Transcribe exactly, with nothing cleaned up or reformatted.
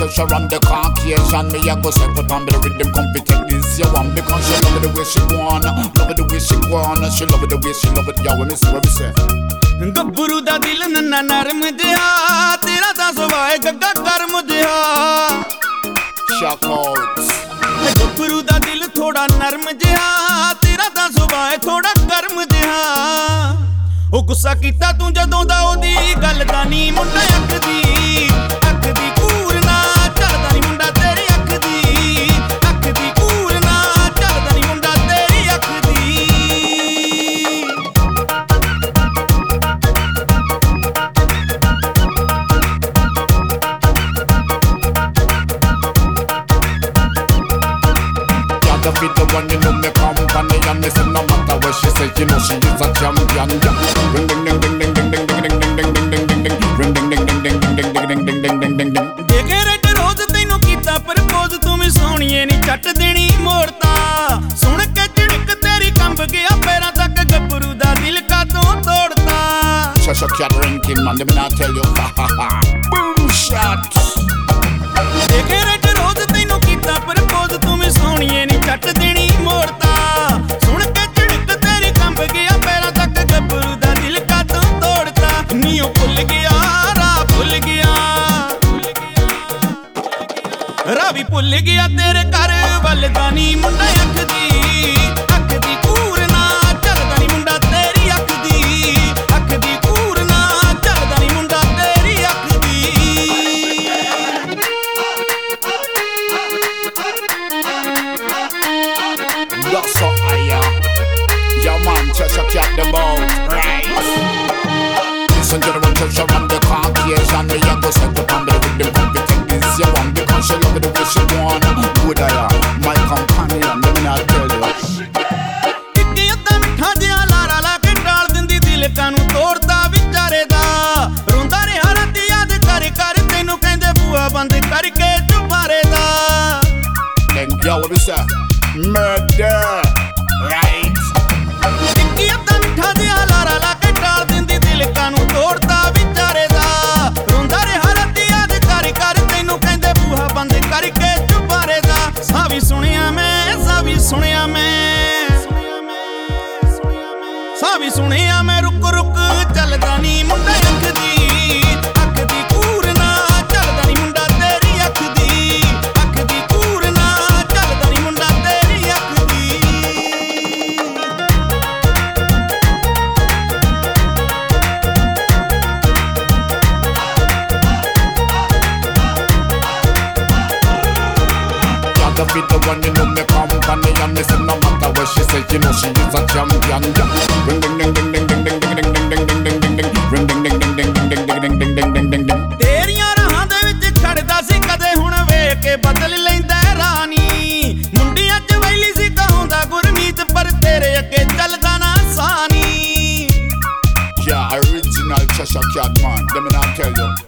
she run the Caucasian. Me a go set up on the rhythm, come fi take this you want. Because she love it the way she wanna, love it the way she wanna. She love it the way she love it, yeah, when me see what me say. ਗੱਭਰੂ ਦਾ ਦਿਲ ਨੰਨਾ ਨਰਮ ਜਿਹਾ, ਤੇਰਾ ਤਾਂ ਸੁਭਾਅ ਏ ਗੱਗਾ ਕਰਮ ਜਿਹਾ। Shout out ਗੱਭਰੂ ਦਾ ਦਿਲ ਥੋੜਾ ਨਰਮ ਜਿਹਾ, ਤੇਰਾ ਤਾਂ ਸੁਭਾਅ ਏ ਥੋੜਾ ਗਰਮ ਜਿਹਾ। ਉਹ ਗੁੱਸਾ ਕੀਤਾ ਤੂੰ ਜਦੋਂ ਦਾ ਉਹਦੀ ਗੱਲ ਦਾ ਨੀ ਮੁੰਡਾ ਅੱਖ ਦੀ ਅੱਖ ਦੀ ਕੂਰ ਨਾ ਝੜਦਾ ਨੀ ਮੁੰਡਾ ਤੇਰੀ ਅੱਖ ਦੀ ਅੱਖ ਦੀ ਕੂਰ ਨਾ ਝੜਦਾ ਨੀ ਮੁੰਡਾ ਤੇਰੀ ਅੱਖ ਦੀ। Gotta be the one, you know me company. And me say no matter what she say, you know she is a champion. Ring ding ding ding ding ding ding ding ding ding ding ding ding ding. Ring ding ding ding ding ding ding ding ding ding ding ding ding. ਦੇਖੇ red rose ਤੈਨੂੰ ਕੀਤਾ propose, ਤੂੰ ਵੀ ਸੋਹਣੀਏ ਨੀ ਛੱਟ ਦੇਣੀ ਮੋੜਤਾ। ਸੁਣ ਕੇ ਝਿੜਕ ਤੇਰੀ ਕੰਬ ਗਿਆ ਪੈਰਾਂ ਤੱਕ, ਗੱਭਰੂ ਦਾ ਦਿਲ ਕਾਤੋਂ ਤੋੜਤਾ। Shush up, cat ranking man, let me not tell you. Boom shot. ਦੇਖੇ ਰੈਡ ਰੋਜ਼ ਤੈਨੂੰ ਕੀਤਾ ਪ੍ਰਪੋਜ਼, ਤੂੰ ਵੀ ਸੋਹਣੀਏ ਨੀ ਛੱਟ ਦੇਣੀ ਮੋੜਤਾ। ਸੁਣ ਕੇ ਝਿੜਕ ਤੇਰੀ ਕੰਬ ਗਿਆ ਪੈਰਾਂ ਤੱਕ, ਗੱਭਰੂ ਦਾ ਦਿਲ ਕਾਤੋਂ ਤੋੜਤਾ। ਨੀ ਉਹ ਭੁੱਲ ਗਿਆ ਰਾਹ ਭੁੱਲ ਗਿਆ, ਰਾਹ ਵੀ ਭੁੱਲ ਗਿਆ ਤੇਰੇ ਘਰ ਵੱਲ ਦਾ ਨੀ ਮੁੰਡਾ ਅੱਖ ਦੀ ਅੱਖ ਦੀ ਕੂਰ ਨਾ ਝੜਦਾ ਨੀ ਮੁੰਡਾ ਤੇਰੀ ਅੱਖ ਦੀ ਅੱਖ ਦੀ ਕੂਰ ਨਾ ਝੜਦਾ ਨੀ ਮੁੰਡਾ ਤੇਰੀ ਅੱਖ ਦੀ। That's so higher. Yeah man, Cheshire cat the boat, right? Listen to the one Cheshire run the Caucasian. Me a go set up on the rhythm, come fi take this you want. Because she love it the way she wanna. Good I am, my companion, let me not tell you. ਇੱਕ ਅੱਧਾ ਮਿੱਠਾ ਜਿਹਾ ਲਾਰਾ ਲਾ ਕੇ ਟਾਲ ਦਿੰਦੀ ਦਿਲ ਕਾਨੂੰ ਤੋੜਦਾ ਵਿਚਾਰੇ ਦਾ। ਰੋਂਦਾ ਰਿਹਾ ਰਾਤੀ ਯਾਦ ਕਰ ਕਰ ਤੈਨੂੰ ਕਹਿੰਦੇ ਬੂਆ ਬੰਦ ਕਰਕੇ ਚੁਬਾਰੇ ਦਾ। Then yo, what we say? Murder, right? ਇੱਕ ਅੱਧਾ ਮਿੱਠਾ ਜਿਹਾ ਲਾਰਾ ਲਾ ਕੇ ਟਾਲ ਦਿੰਦੀ ਦਿਲ ਕਾਨੂੰ ਤੋੜਦਾ ਵਿਚਾਰੇ ਦਾ। ਰੋਂਦਾ ਰਿਹਾ ਰਾਤੀ ਯਾਦ ਕਰ ਕਰ ਤੈਨੂੰ ਕਹਿੰਦੇ ਬੂਹਾ ਬੰਦ ਕਰਕੇ ਚੁਬਾਰੇ ਦਾ। ਸਾ ਵੀ ਸੁਣਿਆ ਮੈਂ ਸਾ ਵੀ ਸੁਣਿਆ ਮੈਂ ਸਾ ਵੀ ਸੁਣਿਆ ਮੈਂ ਰੁਕ ਰੁਕ ਚੱਲਦਾ ਨੀ ਮੁੰਡਾ ਅੱਖ ਦੀ ਅੱਖ ਦੀ ਕੂਰ ਨਾ ਝੜਦਾ ਨੀ ਮੁੰਡਾ ਤੇਰੀ ਅੱਖ ਦੀ ਅੱਖ ਦੀ ਕੂਰ ਨਾ ਝੜਦਾ ਨੀ ਮੁੰਡਾ ਤੇਰੀ ਅੱਖ ਦੀ। Gotta be the one, you know me company. And me say no matter what she say, you know she is a champion. Ring ding ding ding ding ding ding ding ding ding ding ding ding ding. Ring ding ding ding ding ding ding ding ding ding ding ding ding. ਤੇਰੀਆਂ ਰਾਹਾਂ ਦੇ ਵਿੱਚ ਖੜਦਾ ਸੀ ਕਦੇ, ਹੁਣ ਵੇਖ ਕੇ ਬਦਲ ਲੈਂਦਾ ਰਾਣੀ। ਮੁੰਡਿਆਂ ਚ ਵੈਲੀ ਸੀ ਕਹਾਉਂਦਾ ਗੁਰਮੀਤ, ਪਰ ਤੇਰੇ ਅੱਗੇ ਚੱਲਦਾ ਨਾ ਸਾਨੀ। Yeah, original Cheshire cat man, let me not tell you.